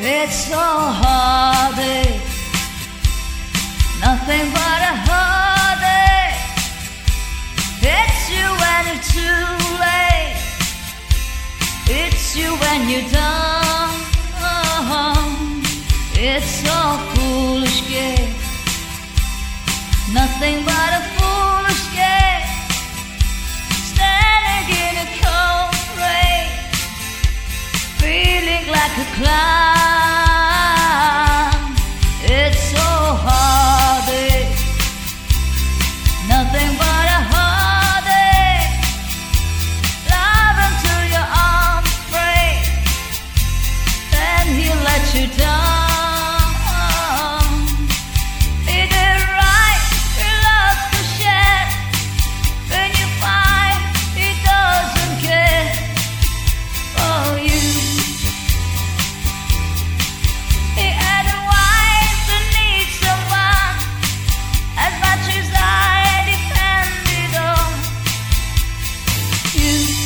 It's so heartache, nothing but a heartache. It's you when it's too late. It's you when you're done. It's so foolish game, nothing but a foolish game. Standing in a cold rain, feeling like a clown. It's so heartache, nothing but a heartache. Love until your arms break, then he'll let you down. He did right, your love to share. When you find he doesn't care for you. He had a wife that needs someone as much as I depended on you.